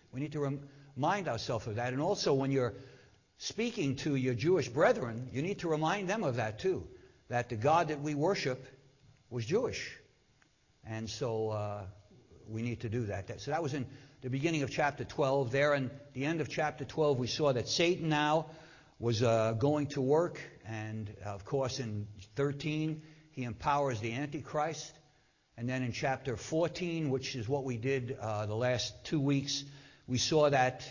We need to remind ourselves of that. And also when you're speaking to your Jewish brethren, you need to remind them of that too, that the God that we worship was Jewish. And so we need to do that. So that was in the beginning of chapter 12. There in the end of chapter 12, we saw that Satan now was going to work. And, of course, in 13, he empowers the Antichrist. And then in chapter 14, which is what we did the last 2 weeks, we saw that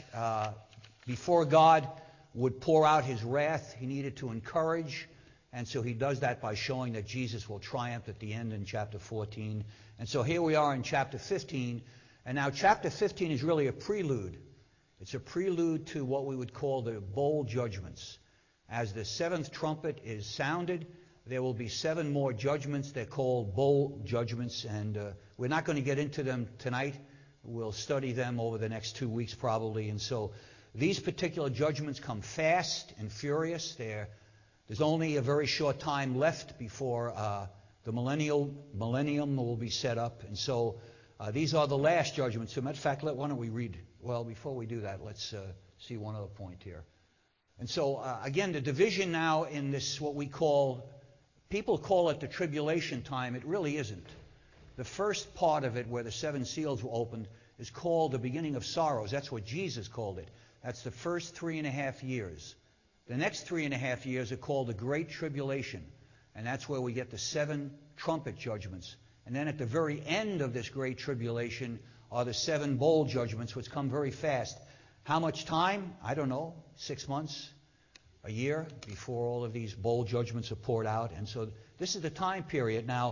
before God would pour out his wrath, he needed to encourage. And so he does that by showing that Jesus will triumph at the end in chapter 14. And so here we are in chapter 15. And now chapter 15 is really a prelude. It's a prelude to what we would call the bowl judgments. As the seventh trumpet is sounded, there will be 7 more judgments. They're called bowl judgments. And we're not going to get into them tonight. We'll study them over the next 2 weeks probably. And so these particular judgments come fast and furious. There's only a very short time left before the millennium will be set up. And so these are the last judgments. As a matter of fact, why don't we read? Well, before we do that, let's see one other point here. And so, again, the division now in this, what we call, people call it the tribulation time. It really isn't. The first part of it, where the 7 seals were opened, is called the beginning of sorrows. That's what Jesus called it. That's the first 3.5 years. The next 3.5 years are called the Great Tribulation. And that's where we get the 7 trumpet judgments. And then at the very end of this Great Tribulation are the 7 bowl judgments, which come very fast. How much time? I don't know. 6 months, a year, before all of these bowl judgments are poured out. And so this is the time period. Now,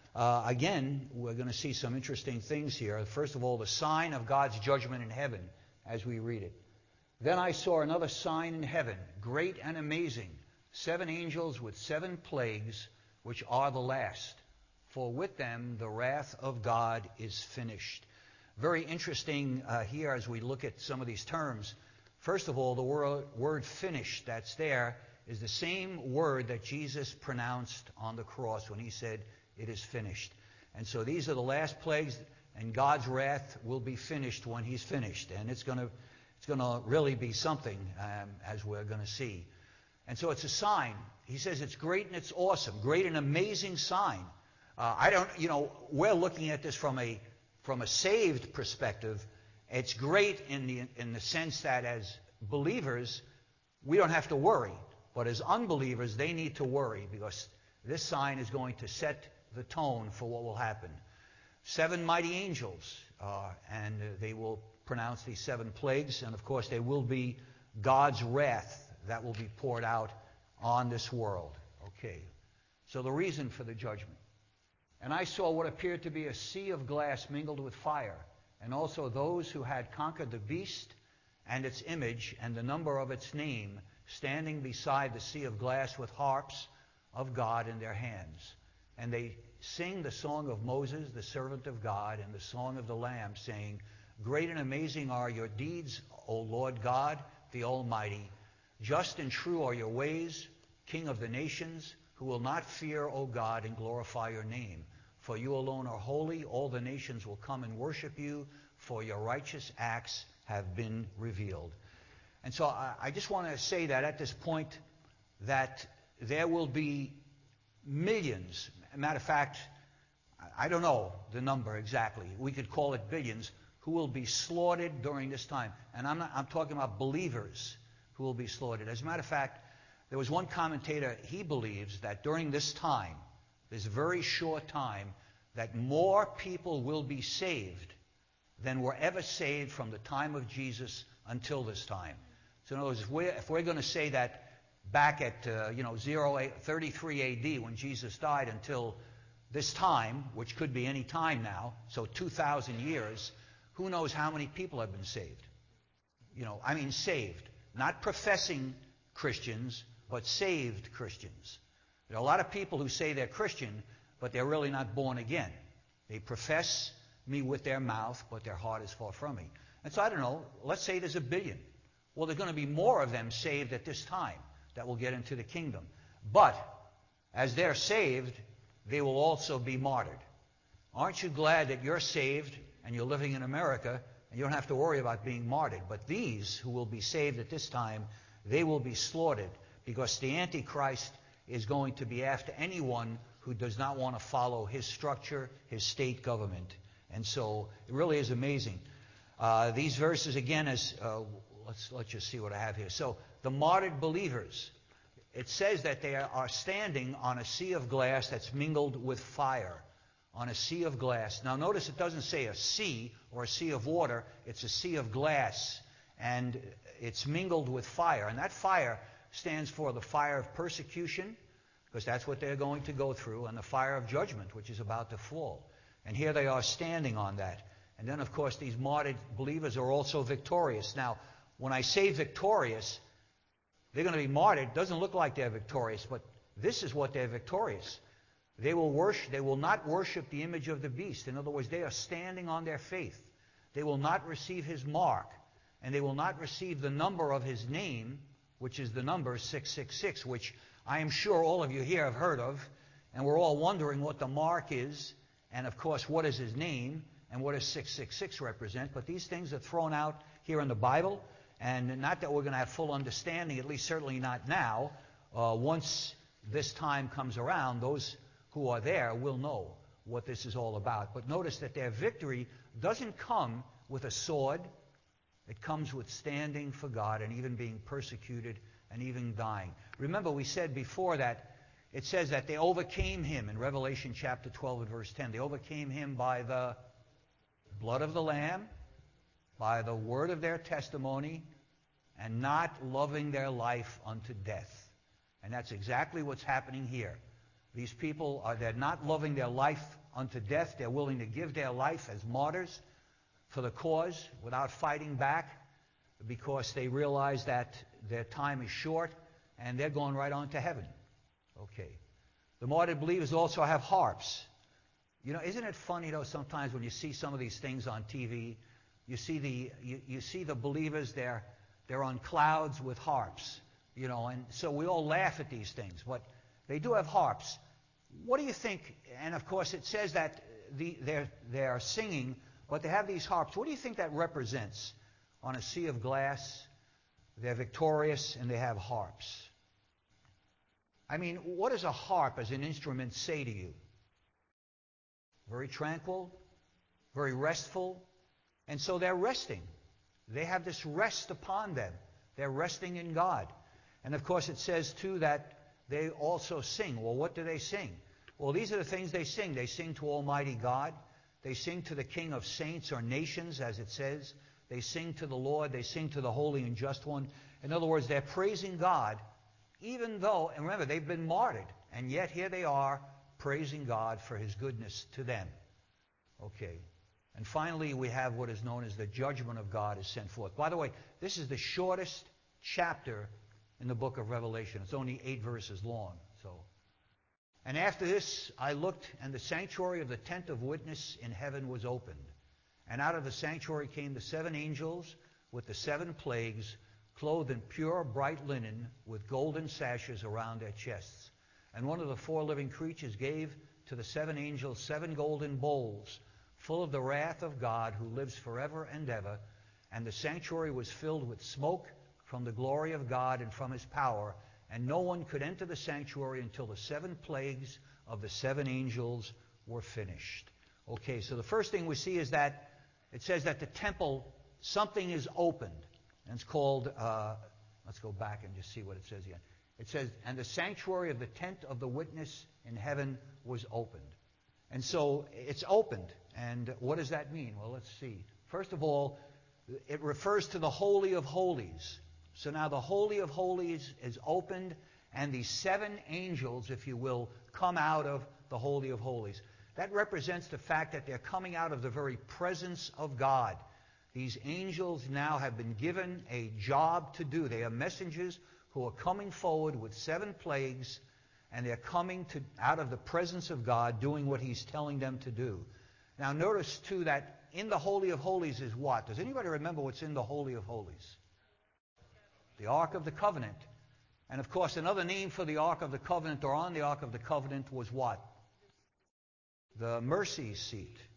again, we're going to see some interesting things here. First of all, the sign of God's judgment in heaven, as we read it. Then I saw another sign in heaven, great and amazing, 7 angels with 7 plagues, which are the last. For with them the wrath of God is finished. Very interesting here as we look at some of these terms. First of all, the word finished that's there is the same word that Jesus pronounced on the cross when he said, it is finished. And so these are the last plagues, and God's wrath will be finished when he's finished. And it's going to really be something, as we're going to see. And so it's a sign. He says it's great and it's awesome. Great and amazing sign. We're looking at this from a saved perspective. It's great in the sense that as believers, we don't have to worry. But as unbelievers, they need to worry, because this sign is going to set the tone for what will happen. 7 mighty angels, and they will pronounce these 7 plagues, and of course there will be God's wrath that will be poured out on this world. Okay, so the reason for the judgment. And I saw what appeared to be a sea of glass mingled with fire, and also those who had conquered the beast and its image and the number of its name, standing beside the sea of glass with harps of God in their hands. And they sing the song of Moses, the servant of God, and the song of the Lamb, saying, great and amazing are your deeds, O Lord God, the Almighty. Just and true are your ways, King of the nations, who will not fear, O God, and glorify your name. For you alone are holy. All the nations will come and worship you, for your righteous acts have been revealed. And so I just want to say that at this point that there will be millions. Matter of fact, I don't know the number exactly. We could call it billions, who will be slaughtered during this time. And I'm talking about believers who will be slaughtered. As a matter of fact, there was one commentator, he believes that during this time, this very short time, that more people will be saved than were ever saved from the time of Jesus until this time. So in other words, if we're going to say that back at 33 AD when Jesus died until this time, which could be any time now, so 2,000 years, who knows how many people have been saved? Saved. Not professing Christians, but saved Christians. There are a lot of people who say they're Christian, but they're really not born again. They profess me with their mouth, but their heart is far from me. And so I don't know, let's say there's 1 billion. Well, there's going to be more of them saved at this time that will get into the kingdom. But as they're saved, they will also be martyred. Aren't you glad that you're saved and you're living in America And you don't have to worry about being martyred. But these who will be saved at this time, they will be slaughtered, because the Antichrist is going to be after anyone who does not want to follow his structure, his state government. And so it really is amazing. These verses, again, let's just see what I have here. So the martyred believers, it says that they are standing on a sea of glass that's mingled with fire. On a sea of glass. Now notice it doesn't say a sea or a sea of water. It's a sea of glass. And it's mingled with fire. And that fire stands for the fire of persecution, because that's what they're going to go through, and the fire of judgment, which is about to fall. And here they are standing on that. And then, of course, these martyred believers are also victorious. Now, when I say victorious, they're going to be martyred. It doesn't look like they're victorious, but this is what they're victorious. They will not worship the image of the beast. In other words, they are standing on their faith. They will not receive his mark, and they will not receive the number of his name, which is the number 666, which I am sure all of you here have heard of, and we're all wondering what the mark is, and of course, what is his name, and what does 666 represent. But these things are thrown out here in the Bible, and not that we're going to have full understanding, at least certainly not now. Once this time comes around, those who are there will know what this is all about. But notice that their victory doesn't come with a sword. It comes with standing for God and even being persecuted and even dying. Remember, we said before that it says that they overcame him in Revelation chapter 12 and verse 10. They overcame him by the blood of the Lamb, by the word of their testimony, and not loving their life unto death. And that's exactly what's happening here. These people, they're not loving their life unto death. They're willing to give their life as martyrs for the cause without fighting back, because they realize that their time is short and they're going right on to heaven. Okay. The martyred believers also have harps. You know, isn't it funny, though, sometimes when you see some of these things on TV, you see the believers, they're on clouds with harps, you know, and so we all laugh at these things, but they do have harps. What do you think? And of course it says that they're singing, but they have these harps. What do you think that represents? On a sea of glass, they're victorious and they have harps. I mean, what does a harp as an instrument say to you? Very tranquil, very restful. And so they're resting. They have this rest upon them. They're resting in God. And of course it says too that they also sing. Well, what do they sing? Well, these are the things they sing. They sing to Almighty God. They sing to the King of saints or nations, as it says. They sing to the Lord. They sing to the Holy and Just One. In other words, they're praising God, even though, and remember, they've been martyred. And yet here they are praising God for his goodness to them. Okay. And finally, we have what is known as the judgment of God is sent forth. By the way, this is the shortest chapter in the book of Revelation. It's only 8 verses long. And after this I looked, and the sanctuary of the tent of witness in heaven was opened. And out of the sanctuary came the 7 angels with the 7 plagues, clothed in pure bright linen, with golden sashes around their chests. And one of the 4 living creatures gave to the 7 angels 7 golden bowls, full of the wrath of God, who lives forever and ever. And the sanctuary was filled with smoke from the glory of God and from his power. And no one could enter the sanctuary until the 7 plagues of the 7 angels were finished. Okay, so the first thing we see is that it says that the temple, something is opened. And it's called, let's go back and just see what it says again. It says, and the sanctuary of the tent of the witness in heaven was opened. And so it's opened. And what does that mean? Well, let's see. First of all, it refers to the Holy of Holies. So now the Holy of Holies is opened, and these 7 angels, if you will, come out of the Holy of Holies. That represents the fact that they're coming out of the very presence of God. These angels now have been given a job to do. They are messengers who are coming forward with 7 plagues, and they're coming out of the presence of God, doing what he's telling them to do. Now notice too that in the Holy of Holies is what? Does anybody remember what's in the Holy of Holies? The Ark of the Covenant. And of course another name for the Ark of the Covenant, or on the Ark of the Covenant, was what? The mercy seat.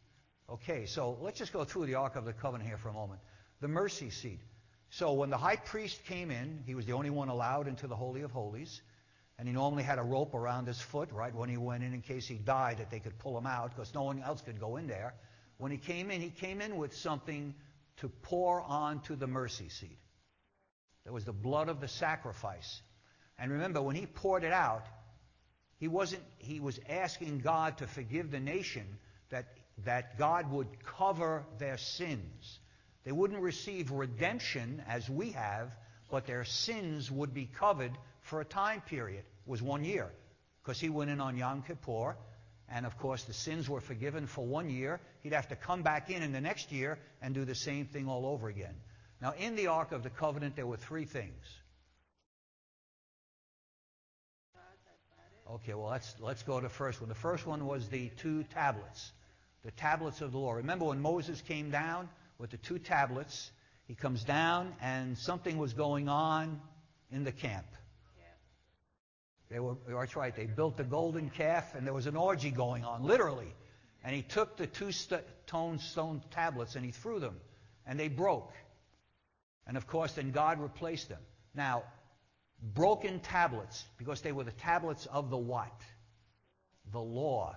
Okay, so let's just go through the Ark of the Covenant here for a moment. The mercy seat. So when the high priest came in, he was the only one allowed into the Holy of Holies. And he normally had a rope around his foot, right, when he went in case he died, that they could pull him out, because no one else could go in there. When he came in with something to pour onto the mercy seat. There was the blood of the sacrifice. And remember, when he poured it out, he was asking God to forgive the nation, that God would cover their sins. They wouldn't receive redemption as we have, but their sins would be covered for a time period. It was 1 year, because he went in on Yom Kippur, and of course the sins were forgiven for 1 year. He'd have to come back in the next year and do the same thing all over again. Now, in the Ark of the Covenant, there were 3 things. Okay, well, let's go to the first one. The first one was the 2 tablets, the tablets of the law. Remember when Moses came down with the 2 tablets, he comes down and something was going on in the camp. That's right, they built the golden calf and there was an orgy going on, literally. And he took the 2 stone tablets and he threw them, and they broke. And of course, then God replaced them. Now, broken tablets, because they were the tablets of the what? The law.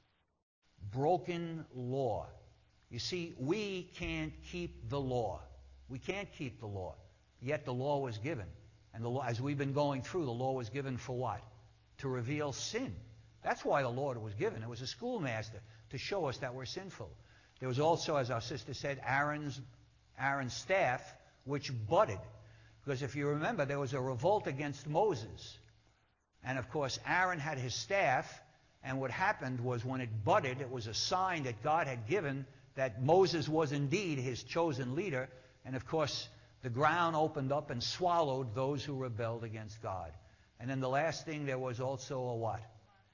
Broken law. You see, we can't keep the law. We can't keep the law. Yet the law was given. And the law, as we've been going through, the law was given for what? To reveal sin. That's why the law was given. It was a schoolmaster to show us that we're sinful. There was also, as our sister said, Aaron's staff, which budded. Because if you remember, there was a revolt against Moses. And of course, Aaron had his staff, and what happened was when it budded, it was a sign that God had given that Moses was indeed his chosen leader. And of course, the ground opened up and swallowed those who rebelled against God. And then the last thing, there was also a what?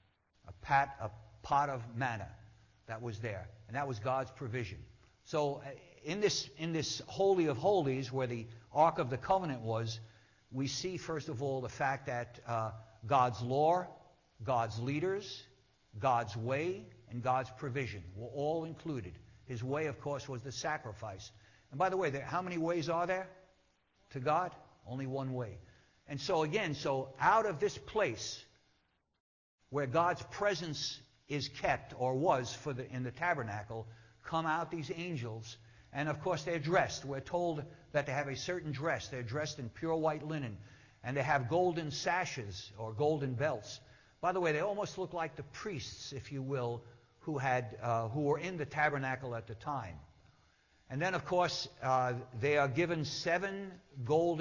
A pot of manna that was there. And that was God's provision. So in this Holy of Holies, where the Ark of the Covenant was, we see, first of all, the fact that God's law, God's leaders, God's way, and God's provision were all included. His way, of course, was the sacrifice. And by the way, how many ways are there to God? Only one way. And so again, out of this place where God's presence is kept, or was in the tabernacle, come out these angels. And of course they're dressed. We're told that they have a certain dress. They're dressed in pure white linen. And they have golden sashes or golden belts. By the way, they almost look like the priests, if you will, who were in the tabernacle at the time. And then, of course, they are given 7 gold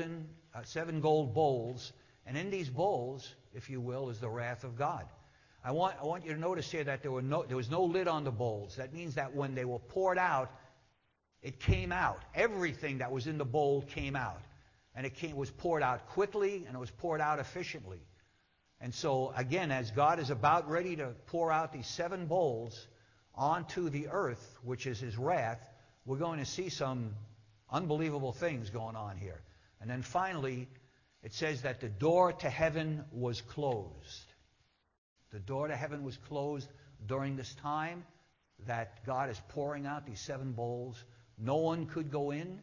bowls. And in these bowls, if you will, is the wrath of God. I want you to notice here that there was no lid on the bowls. That means that when they were poured out, it came out. Everything that was in the bowl came out. And it was poured out quickly, and it was poured out efficiently. And so, again, as God is about ready to pour out these 7 bowls onto the earth, which is his wrath, we're going to see some unbelievable things going on here. And then finally, it says that the door to heaven was closed. The door to heaven was closed during this time that God is pouring out these 7 bowls. No one could go in.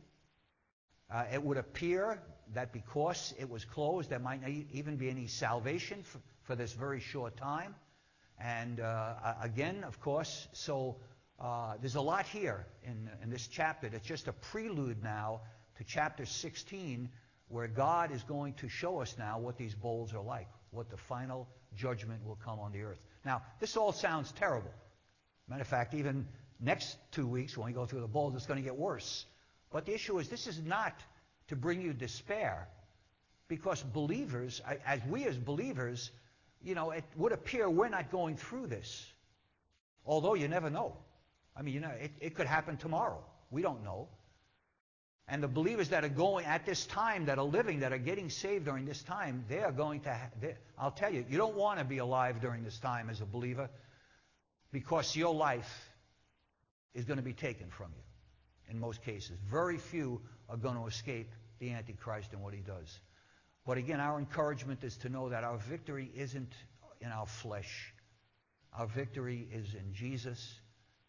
It would appear that because it was closed, there might not even be any salvation for this very short time. And again, of course, there's a lot here in this chapter that's just a prelude now to chapter 16, where God is going to show us now what these bowls are like, what the final judgment will come on the earth. Now, this all sounds terrible. Matter of fact, even next 2 weeks when we go through the bowls, it's going to get worse. But the issue is, this is not to bring you despair, because believers, as believers, it would appear we're not going through this. Although you never know. I mean, it could happen tomorrow. We don't know. And the believers that are going at this time, that are living, that are getting saved during this time, they are going to, I'll tell you, you don't want to be alive during this time as a believer, because your life is going to be taken from you in most cases. Very few are going to escape the Antichrist and what he does. But again, our encouragement is to know that our victory isn't in our flesh. Our victory is in Jesus,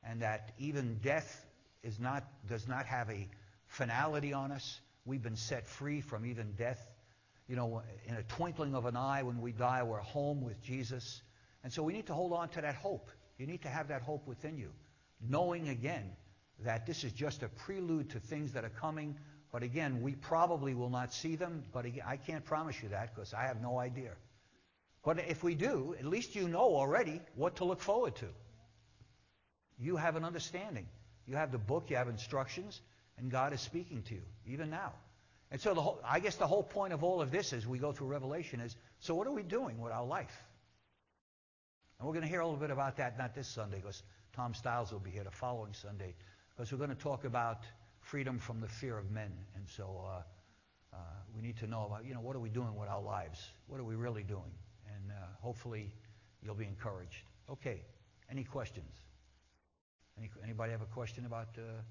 and that even death does not have a finality on us. We've been set free from even death. You know, in a twinkling of an eye, when we die, we're home with Jesus. And so we need to hold on to that hope. You need to have that hope within you, knowing again that this is just a prelude to things that are coming. But again, we probably will not see them. But again, I can't promise you that because I have no idea. But if we do, at least you know already what to look forward to. You have an understanding. You have the book, you have instructions, and God is speaking to you, even now. And so I guess the whole point of all of this as we go through Revelation is, so what are we doing with our life? And we're going to hear a little bit about that, not this Sunday, because Tom Stiles will be here the following Sunday, because we're going to talk about freedom from the fear of men. And so we need to know about, what are we doing with our lives? What are we really doing? And hopefully you'll be encouraged. Okay, any questions? Anybody have a question about...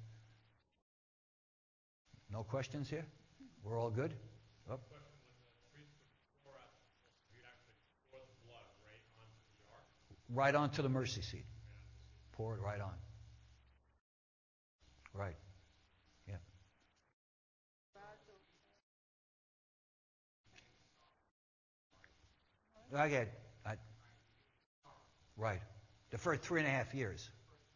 No questions here? We're all good? Oh. Right onto the mercy seat. Pour it right on. Right. Yeah. Right. The first 3.5 years.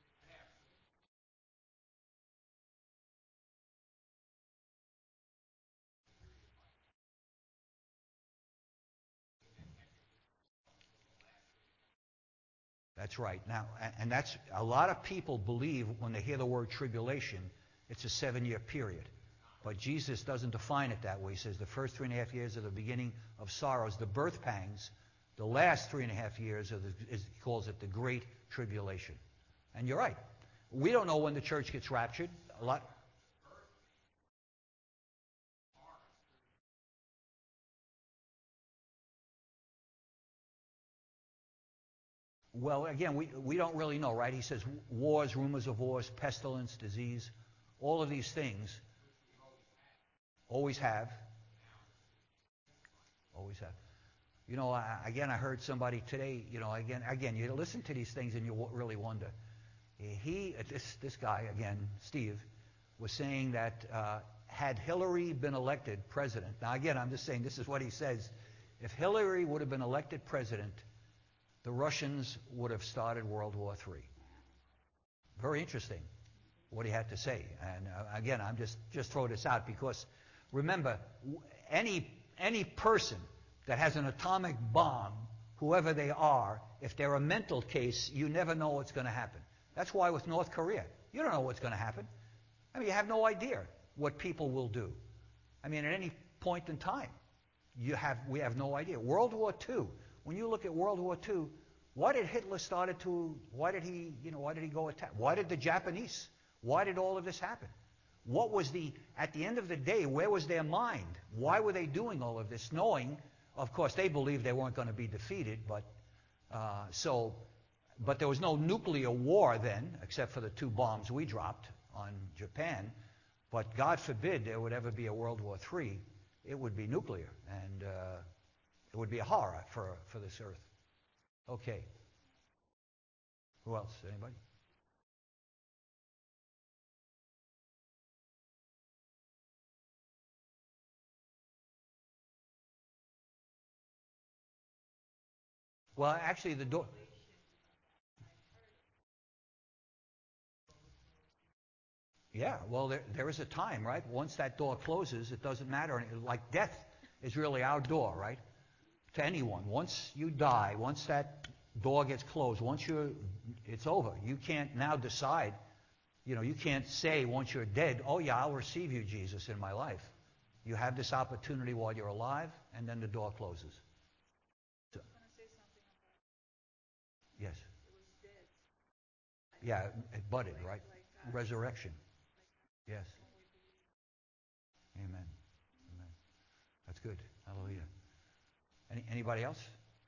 That's right. Now, and that's a lot of people believe when they hear the word tribulation, it's a 7-year period. But Jesus doesn't define it that way. He says the first 3.5 years are the beginning of sorrows, the birth pangs. The last 3.5 years he calls it the great tribulation. And you're right. We don't know when the church gets raptured. A lot. Well, again, we don't really know, right? He says wars, rumors of wars, pestilence, disease, all of these things always have. Always have. Again, I heard somebody today, again, you listen to these things and you really wonder. This guy, again, Steve, was saying that had Hillary been elected president, now again, I'm just saying this is what he says, if Hillary would have been elected president, the Russians would have started World War III. Very interesting what he had to say. And again, I'm just throw this out because remember, any person that has an atomic bomb, whoever they are, if they're a mental case, you never know what's going to happen. That's why with North Korea, you don't know what's going to happen. I mean, you have no idea what people will do. I mean, at any point in time, we have no idea. World War II. When you look at World War II, why did Hitler why did he go attack? Why did the Japanese? Why did all of this happen? What was at the end of the day, where was their mind? Why were they doing all of this? Knowing, of course, they believed they weren't going to be defeated, but there was no nuclear war then, except for the 2 bombs we dropped on Japan. But God forbid there would ever be a World War III. It would be nuclear, and it would be a horror for this earth. Okay. Who else? Anybody? Well, actually, the door. Yeah, well, there is a time, right? Once that door closes, it doesn't matter. Like death is really our door, right? To anyone. Once you die, once that door gets closed, it's over. You can't now decide. You can't say once you're dead, oh yeah, I'll receive you, Jesus, in my life. You have this opportunity while you're alive, and then the door closes. So, yes. Yeah, it budded, right? Resurrection. Yes. Amen. Amen. That's good. Hallelujah. Anybody else?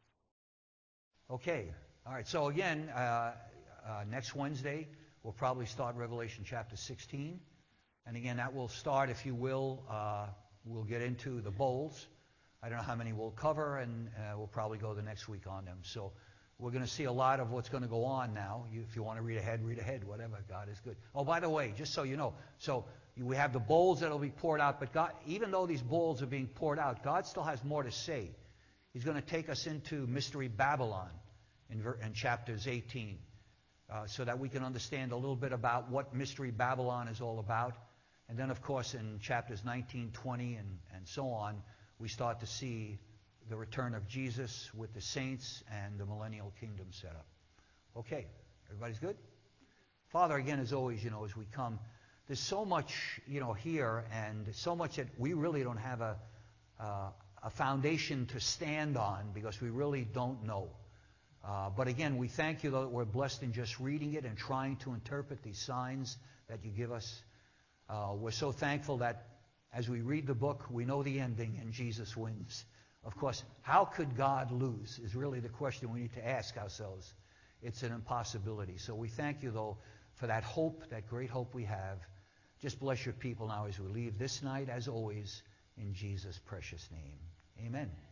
Okay. All right. So again, next Wednesday, we'll probably start Revelation chapter 16. And again, that will start, if you will, we'll get into the bowls. I don't know how many we'll cover, and we'll probably go the next week on them. So We're going to see a lot of what's going to go on now. If you want to read ahead, whatever. God is good. Oh, by the way, just so you know, so we have the bowls that will be poured out, but God, even though these bowls are being poured out, God still has more to say. He's going to take us into Mystery Babylon in chapters 18, so that we can understand a little bit about what Mystery Babylon is all about. And then, of course, in chapters 19, 20, and so on, we start to see the return of Jesus with the saints and the millennial kingdom set up. Okay, everybody's good? Father, again, as always, as we come, there's so much, here, and so much that we really don't have a foundation to stand on because we really don't know. But again, we thank you, though, that we're blessed in just reading it and trying to interpret these signs that you give us. We're so thankful that as we read the book, we know the ending and Jesus wins. Of course, how could God lose is really the question we need to ask ourselves. It's an impossibility. So we thank you, though, for that hope, that great hope we have. Just bless your people now as we leave this night, as always, in Jesus' precious name. Amen.